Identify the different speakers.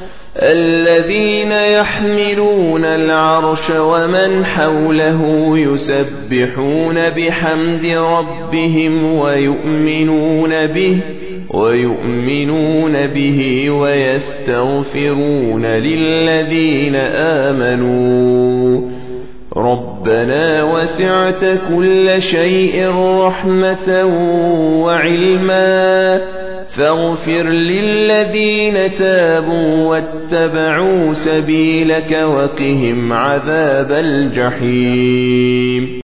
Speaker 1: الذين يحملون العرش ومن حوله يسبحون بحمد ربهم ويؤمنون به ويستغفرون للذين آمنوا ربنا وسعت كل شيء رحمة وعلما فاغفر للذين تابوا واتبعوا سبيلك وقهم عذاب الجحيم.